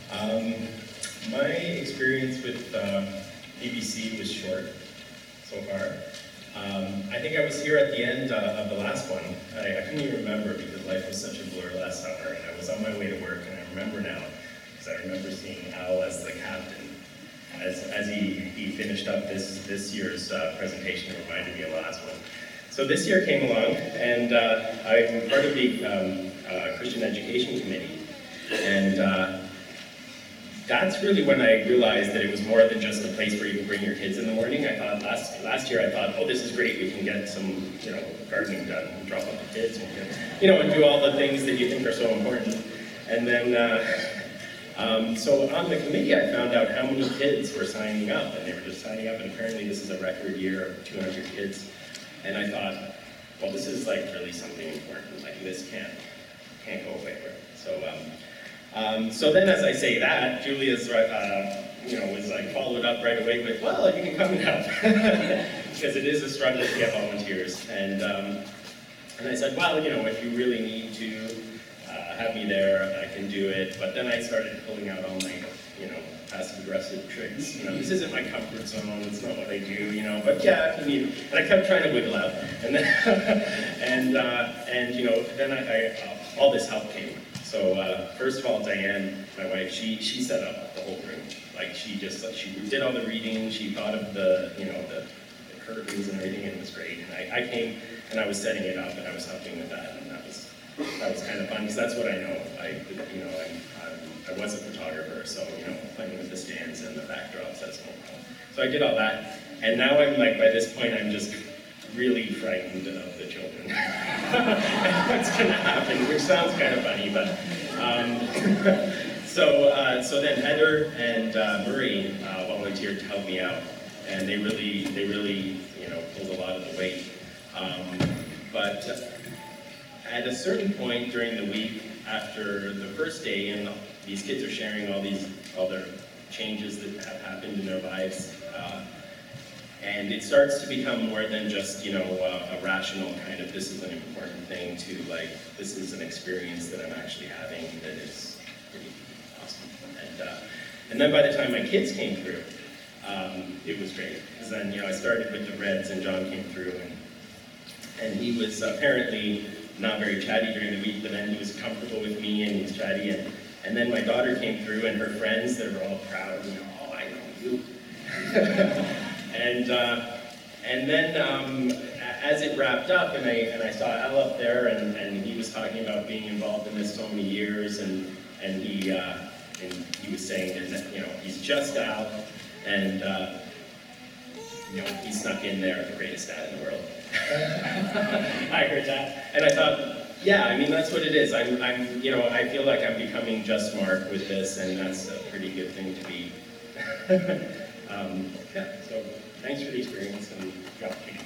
Um, my experience with BBC was short so far. I think I was here at the end of the last one. I couldn't even remember because life was such a blur last summer, and I was on my way to work, and I remember now, because I remember seeing Al as the captain. As he finished up this year's presentation, it reminded me of the last one. So this year came along, and I'm part of the Christian Education Committee, and that's really when I realized that it was more than just a place where you can bring your kids in the morning. I thought last year I thought, oh, this is great. We can get some, gardening done, and drop off the kids, and do all the things that you think are so important. And then, so on the committee, I found out how many kids were signing up, and they were just signing up. And apparently, this is a record year of 200 kids. And I thought, well, this is like really something important. Like this can't go away. So then, as I say that, Julia's, was like followed up right away with, well, you can come and help, because it is a struggle to get volunteers. And I said, well, if you really need to have me there, I can do it. But then I started pulling out all my, passive-aggressive tricks. This isn't my comfort zone. It's not what I do. But yeah, if you need. And I kept trying to wiggle out, and then, then I all this help came. So first of all, Diane, my wife, she set up the whole room. Like she did all the reading. She thought of the curtains and everything, and it was great. And I came and I was setting it up, and I was helping with that, and that was kind of fun because that's what I know. I was a photographer, so playing with the stands and the backdrops, that's no problem. So I did all that, and now I'm like, by this point, I'm just really frightened of the children. What's going to happen, which sounds kind of funny, but so then Heather and Murray volunteered to help me out, and they really pulled a lot of the weight. But at a certain point during the week after the first day, and these kids are sharing all their changes that have happened in their lives. And it starts to become more than just, a rational kind of, this is an important thing, to like, this is an experience that I'm actually having that is pretty awesome. And then by the time my kids came through, it was great. Because then, I started with the Reds, and John came through, and he was apparently not very chatty during the week, but then he was comfortable with me, and he was chatty. And then my daughter came through, and her friends, they were all proud, oh, I know you. And then as it wrapped up, and I saw Al up there, and he was talking about being involved in this so many years, and he was saying that he's just Al, and he snuck in there the greatest dad in the world. I heard that, and I thought, yeah, that's what it is. I feel like I'm becoming just Mark with this, and that's a pretty good thing to be. So thanks for the experience and the opportunity.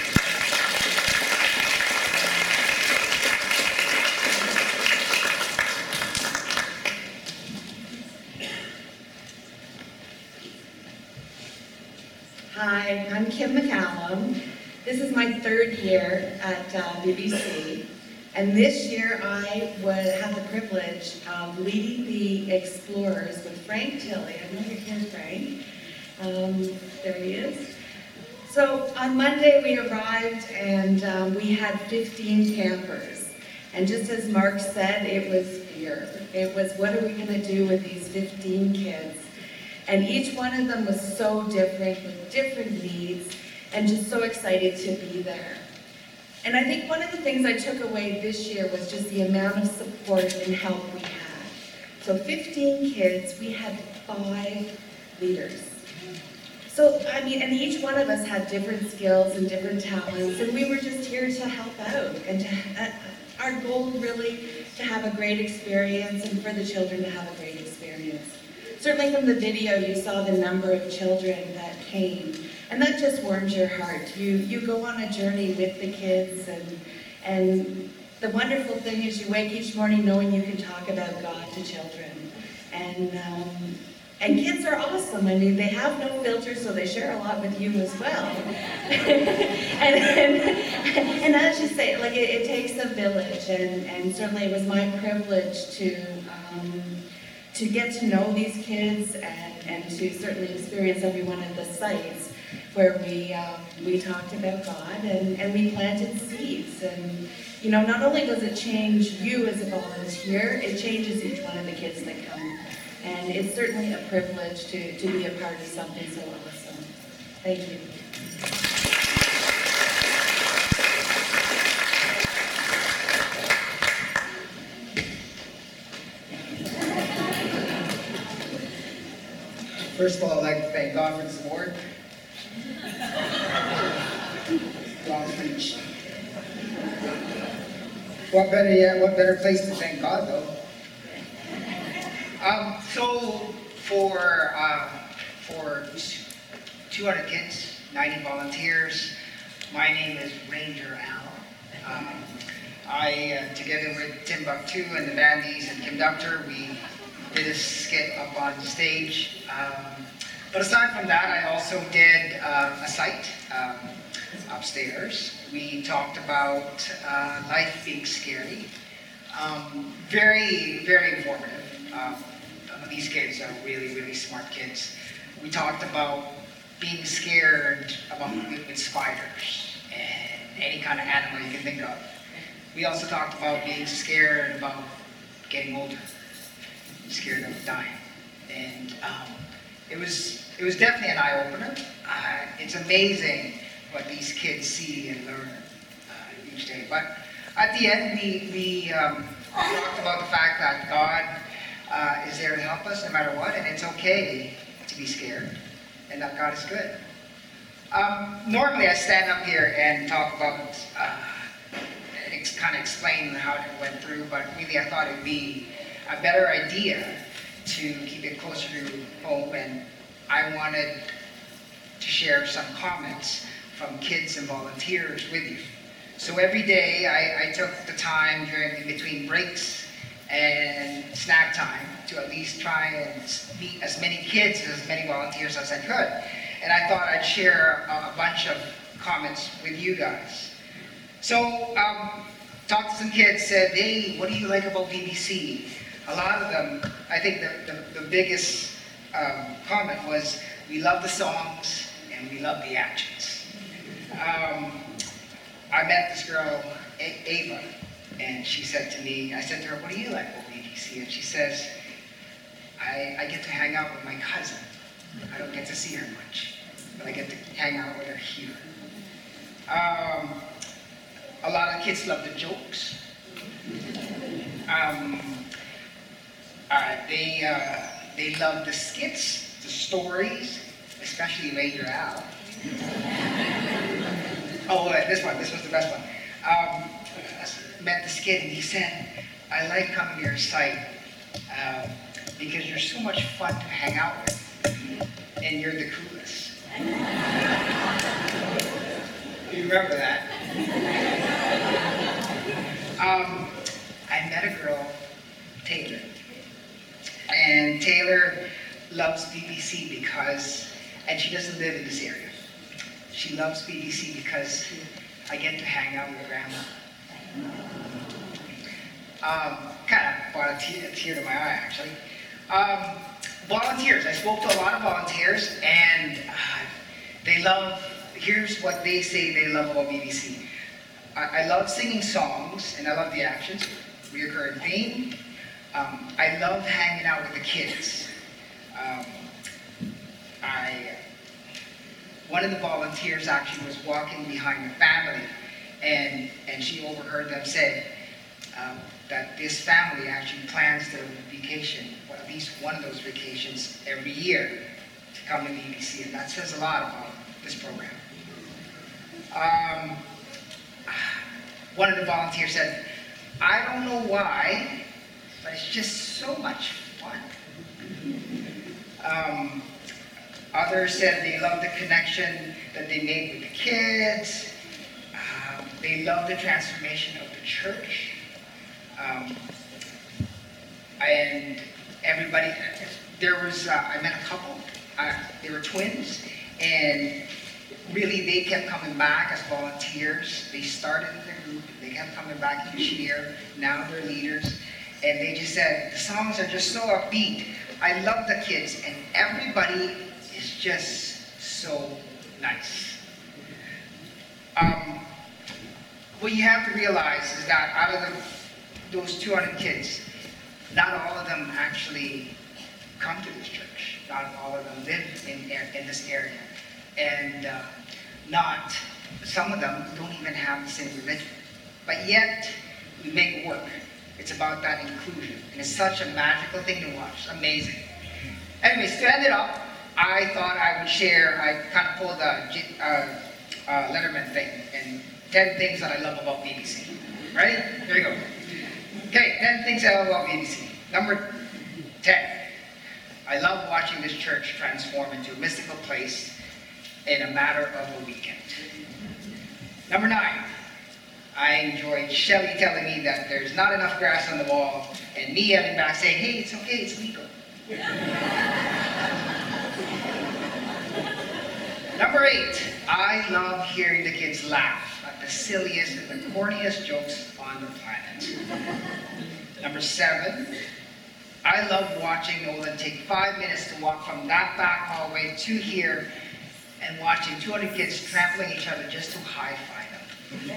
Hi, I'm Kim McCallum. This is my third year at BBC. And this year I would have the privilege of leading the Explorers with Frank Tilley. I know you're here, Frank. There he is. So on Monday we arrived, and we had 15 campers. And just as Mark said, it was fear. It was, what are we going to do with these 15 kids? And each one of them was so different, with different needs, and just so excited to be there. And I think one of the things I took away this year was just the amount of support and help we had. So 15 kids, we had 5 leaders. So, and each one of us had different skills and different talents, and we were just here to help out, and our goal really to have a great experience, and for the children to have a great experience. Certainly from the video, you saw the number of children that came, and that just warms your heart. You go on a journey with the kids, and the wonderful thing is you wake each morning knowing you can talk about God to children. And kids are awesome. They have no filter, so they share a lot with you as well. and as you say, it takes a village, and certainly it was my privilege to get to know these kids and to certainly experience every one of the sites where we talked about God and we planted seeds. And you know, not only does it change you as a volunteer, it changes each one of the kids that come. And it's certainly a privilege to be a part of something so awesome. Thank you. First of all, I'd like to thank God for this award. Long speech. What better place to thank God, though? So for 200 kids, 90 volunteers, my name is Ranger Al. I, together with Timbuktu and the Bandies and Kim Doctor, we did a skit up on stage. But aside from that, I also did a site upstairs. We talked about life being scary. Very, very informative. These kids are really, really smart kids. We talked about being scared about with spiders and any kind of animal you can think of. We also talked about being scared about getting older, scared of dying. And it was definitely an eye-opener. It's amazing what these kids see and learn each day. But at the end, we talked about the fact that God is there to help us no matter what, and it's okay to be scared, and that God is good. Normally I stand up here and talk about, kind of explain how it went through, but really I thought it would be a better idea to keep it closer to home, and I wanted to share some comments from kids and volunteers with you. So every day I took the time in between breaks and snack time to at least try and meet as many kids, as many volunteers as I could. And I thought I'd share a bunch of comments with you guys. So, talked to some kids, said, hey, what do you like about BBC? A lot of them, I think the biggest comment was, we love the songs and we love the actions. I met this girl, Ava, and she said to me, I said to her, what do you like about BBC? And she says, I get to hang out with my cousin. I don't get to see her much, but I get to hang out with her here. A lot of kids love the jokes. They love the skits, the stories, especially Ranger Al. Oh, this was the best one. Met the skit and he said, I like coming to your site because you're so much fun to hang out with, and you're the coolest. You remember that? I met a girl, Taylor, and Taylor loves BBC because, and she doesn't live in this area. She loves BBC because I get to hang out with Grandma. Kind of brought a tear to my eye, actually. Volunteers. I spoke to a lot of volunteers, and they love, here's what they say they love about BBC. I love singing songs, and I love the actions, reoccurring theme. I love hanging out with the kids. One of the volunteers actually was walking behind a family, and she overheard them say that this family actually plans their vacation, or at least one of those vacations every year, to come to BBC, and that says a lot about this program. One of the volunteers said, I don't know why, but it's just so much fun. Others said they love the connection that they made with the kids. They love the transformation of the church. And everybody, there was, I met a couple, they were twins, and really they kept coming back as volunteers. They started in the group, they kept coming back each year, now they're leaders, and they just said, the songs are just so upbeat. I love the kids, and everybody is just so nice. What you have to realize is that out of those 200 kids, not all of them actually come to this church. Not all of them live in this area. And some of them don't even have the same religion. But yet, we make it work. It's about that inclusion. And it's such a magical thing to watch. Amazing. Anyways, to end it up, I thought I would share, I kind of pulled a Letterman thing, and 10 things that I love about BBC. Ready? Here we go. Okay, 10 things I love about BBC. Number 10. I love watching this church transform into a mystical place in a matter of a weekend. Number 9. I enjoyed Shelly telling me that there's not enough grass on the wall, and me yelling back saying, hey, it's okay, it's legal. Number 8. I love hearing the kids laugh at the silliest and the corniest jokes on the planet. Number 7. I love watching Nolan take 5 minutes to walk from that back hallway to here and watching 200 kids trampling each other just to high-five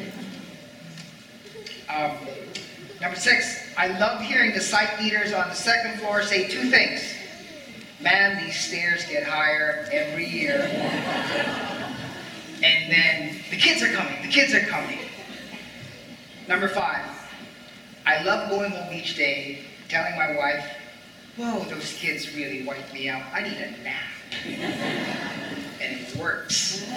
them. Number 6, I love hearing the site leaders on the second floor say 2 things. Man, these stairs get higher every year. And then, the kids are coming, the kids are coming. Number 5, I love going home each day, telling my wife, whoa, those kids really wiped me out. I need a nap. And it works.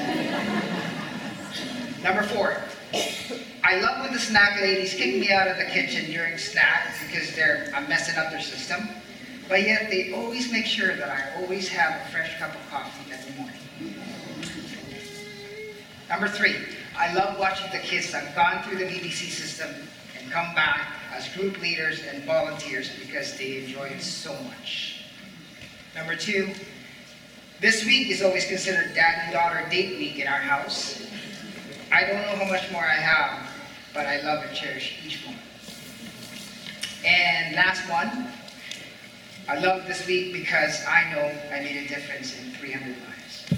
Number 4, I love when the snack ladies kick me out of the kitchen during snacks because I'm messing up their system. But yet they always make sure that I always have a fresh cup of coffee every morning. Number 3, I love watching the kids that have gone through the BBC system and come back as group leaders and volunteers because they enjoy it so much. Number 2, this week is always considered dad and daughter date week in our house. I don't know how much more I have, but I love and cherish each moment. And last one, I love this week because I know I made a difference in 300 lives.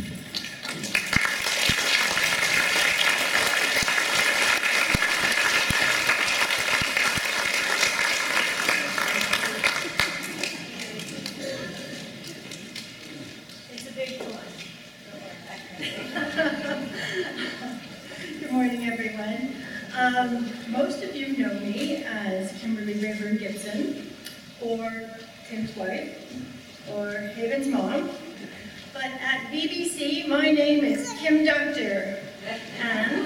It's a big one. Good morning, everyone. Most of you know me as Kimberly Rayburn Gibson, or Tim's wife, or Haven's mom. But at BBC, my name is Kim Doctor, and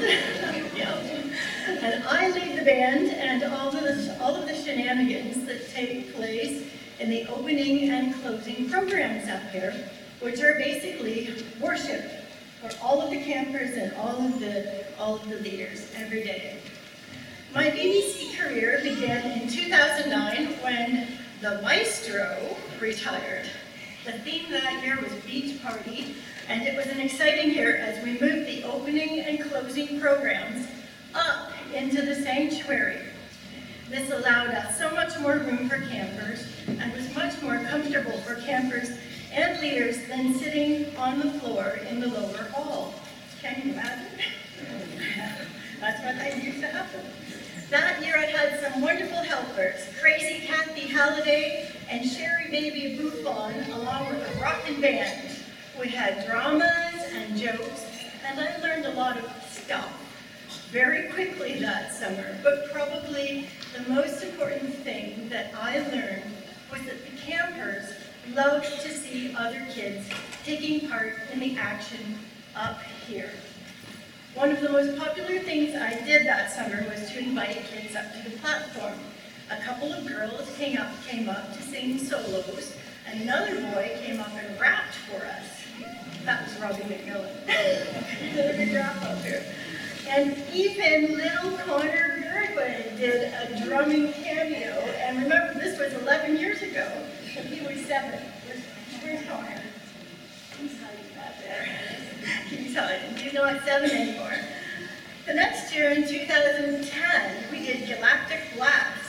I lead the band and all of the shenanigans that take place in the opening and closing programs up here, which are basically worship for all of the campers and all of the leaders every day. My BBC career began in 2009 when the maestro retired. The theme that year was Beach Party, and it was an exciting year as we moved the opening and closing programs up into the sanctuary. This allowed us so much more room for campers and was much more comfortable for campers and leaders than sitting on the floor in the lower hall. Can you imagine? That's what that used to happen. That year I had some wonderful helpers, Crazy Kathy Halliday and Sherry Baby Buffon, along with a rockin' band. We had dramas and jokes, and I learned a lot of stuff very quickly that summer, but probably the most important thing that I learned was that the campers loved to see other kids taking part in the action up here. One of the most popular things I did that summer was to invite kids up to the platform. A couple of girls came up to sing solos, and another boy came up and rapped for us. That was Robbie McMillan. Did a big rap up here. And even little Connor Gerwin did a drumming cameo. And remember, this was 11 years ago, and he was 7. Where's Connor? He's hiding back there. He's hiding. He's not 7 anymore. The next year, in 2010, we did Galactic Blast.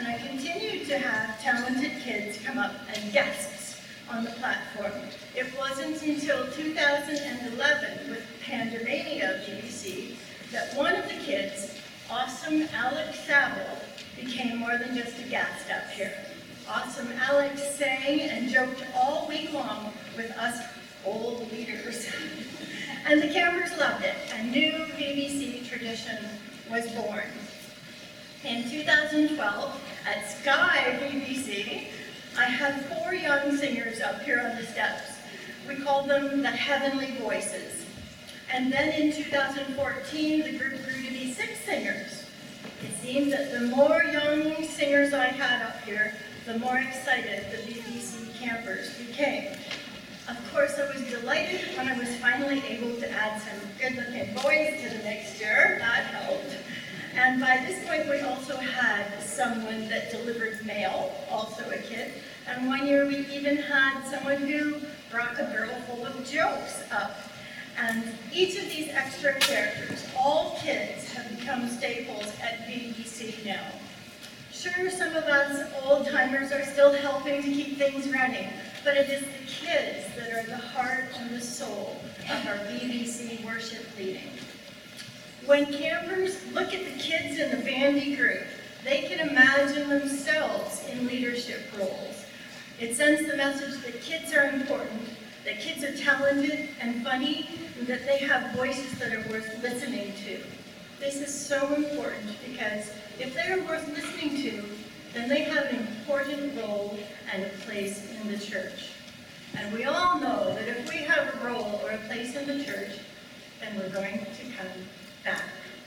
and I continue to have talented kids come up as guests on the platform. It wasn't until 2011 with Pandemania BBC that one of the kids, awesome Alex Saville, became more than just a guest up here. Awesome Alex sang and joked all week long with us old leaders. And the campers loved it. A new BBC tradition was born. In 2012, at Sky BBC, I had 4 young singers up here on the steps. We called them the Heavenly Voices. And then in 2014, the group grew to be 6 singers. It seemed that the more young singers I had up here, the more excited the BBC campers became. Of course, I was delighted when I was finally able to add some good-looking boys to the mixture. That helped. And by this point, we also had someone that delivered mail, also a kid. And one year, we even had someone who brought a barrel full of jokes up. And each of these extra characters, all kids, have become staples at BBC now. Sure, some of us old-timers are still helping to keep things running, but it is the kids that are the heart and the soul of our BBC worship leading. When campers look at the kids in the bandy group, they can imagine themselves in leadership roles. It sends the message that kids are important, that kids are talented and funny, and that they have voices that are worth listening to. This is so important because if they are worth listening to, then they have an important role and a place in the church. And we all know that if we have a role or a place in the church, then we're going to come back.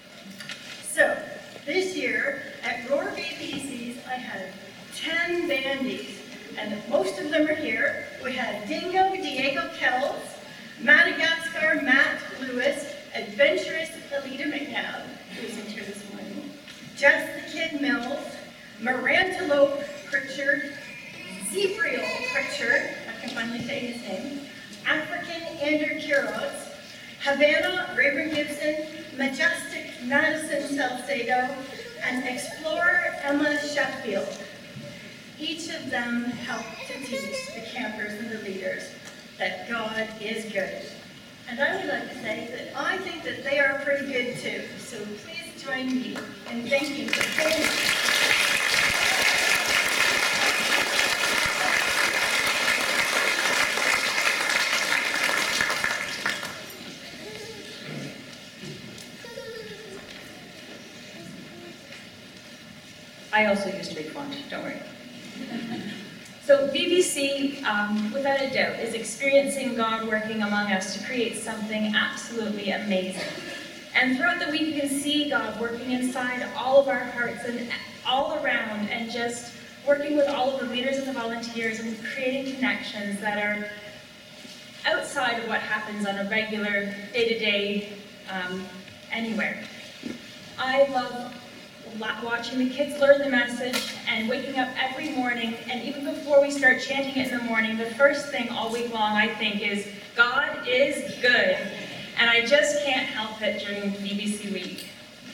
So, this year at Roar BBC's, I had 10 bandies, and most of them are here. We had Dingo Diego Kells, Madagascar Matt Lewis, Adventurous Alita McNabb, who isn't here this morning, Just the Kid Mills, Marantelope Pritchard, Zebriel Pritchard, I can finally say his name, African Andrew Quiroz, Havana Rayburn Gibson, Majestic Madison Salcedo, and Explorer Emma Sheffield. Each of them helped to teach the campers and the leaders that God is good. And I would like to say that I think that they are pretty good too. So please join me in thanking the whole. I also use big font, don't worry. So BBC, without a doubt, is experiencing God working among us to create something absolutely amazing. And throughout the week, you can see God working inside all of our hearts and all around, and just working with all of the leaders and the volunteers and creating connections that are outside of what happens on a regular day-to-day anywhere. I love watching the kids learn the message and waking up every morning, and even before we start chanting it in the morning, the first thing all week long I think is, God is good. And I just can't help it during BBC week.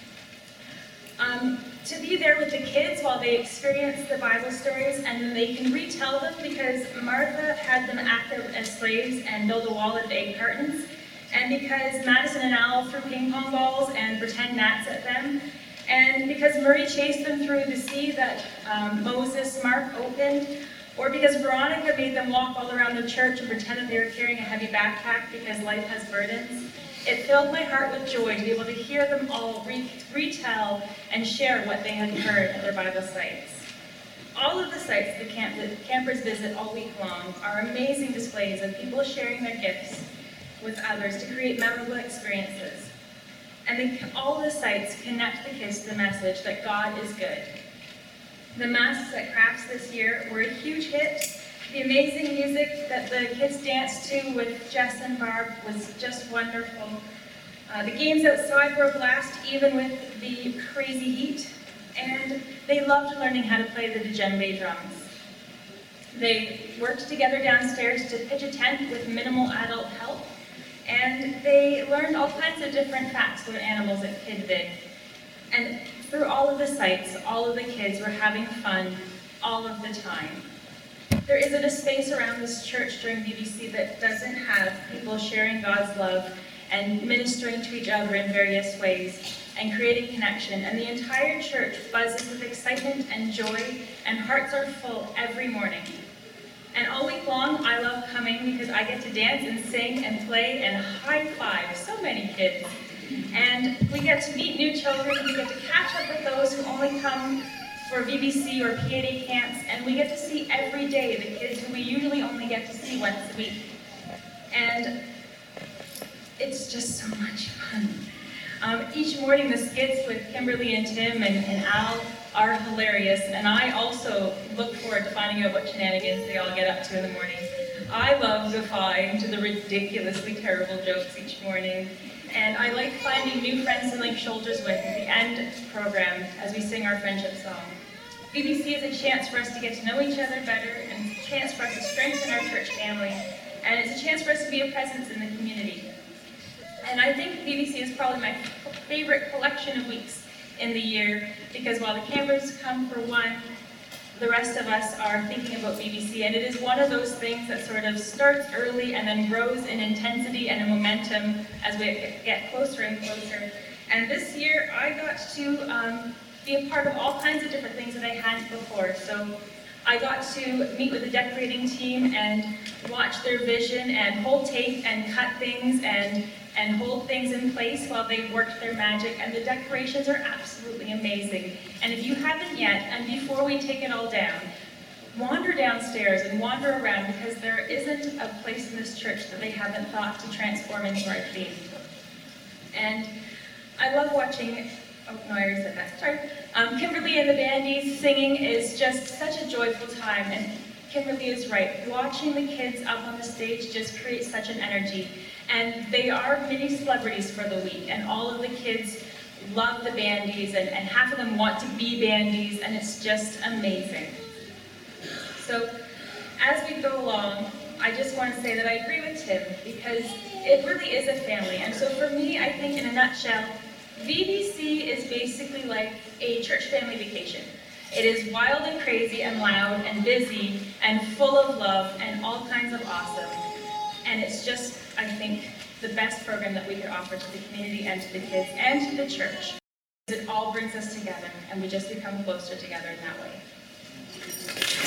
To be there with the kids while they experience the Bible stories, and then they can retell them, because Martha had them act as slaves and build a wall of egg cartons, and because Madison and Al threw ping pong balls and pretend gnats at them, and because Murray chased them through the sea that Moses' mark opened, or because Veronica made them walk all around the church and pretend that they were carrying a heavy backpack because life has burdens. It filled my heart with joy to be able to hear them all retell and share what they had heard at their Bible sites. All of the sites the campers visit all week long are amazing displays of people sharing their gifts with others to create memorable experiences. And all the sites connect the kids to the message that God is good. The masks at Crafts this year were a huge hit. The amazing music that the kids danced to with Jess and Barb was just wonderful. The games outside were a blast, even with the crazy heat. And they loved learning how to play the djembe drums. They worked together downstairs to pitch a tent with minimal adult help. And they learned all kinds of different facts about animals at Kid Vid. And through all of the sites, all of the kids were having fun all of the time. There isn't a space around this church during BBC that doesn't have people sharing God's love and ministering to each other in various ways and creating connection. And the entire church buzzes with excitement and joy, and hearts are full every morning. And all week long, I love coming because I get to dance and sing and play and high-five so many kids. And we get to meet new children, we get to catch up with those who only come for VBC or PAD camps, and we get to see every day the kids who we usually only get to see once a week. And it's just so much fun. Each morning the skits with Kimberly and Tim and Al are hilarious, and I also look forward to finding out what shenanigans they all get up to in the morning. I love defying to the ridiculously terrible jokes each morning, and I like finding new friends to link shoulders with at the end program as we sing our friendship song. BBC is a chance for us to get to know each other better, and it's a chance for us to strengthen our church family, and it's a chance for us to be a presence in the community. And I think BBC is probably my favorite collection of weeks in the year, because while the campers come for one, the rest of us are thinking about BBC, and it is one of those things that sort of starts early and then grows in intensity and in momentum as we get closer and closer. And this year I got to be a part of all kinds of different things that I hadn't before. So I got to meet with the decorating team and watch their vision and hold tape and cut things and hold things in place while they worked their magic, and the decorations are absolutely amazing. And if you haven't yet, and before we take it all down, wander downstairs and wander around, because there isn't a place in this church that they haven't thought to transform into our theme. And I love watching, oh no, I already said that, sorry. Kimberly and the Bandies singing is just such a joyful time, and Kimberly is right. Watching the kids up on the stage just creates such an energy. And they are mini celebrities for the week, and all of the kids love the Bandies, and half of them want to be Bandies, and it's just amazing. So, as we go along, I just want to say that I agree with Tim, because it really is a family. And so for me, I think in a nutshell, VBC is basically like a church family vacation. It is wild and crazy and loud and busy and full of love and all kinds of awesome. And it's just, I think, the best program that we could offer to the community and to the kids and to the church. It all brings us together, and we just become closer together in that way.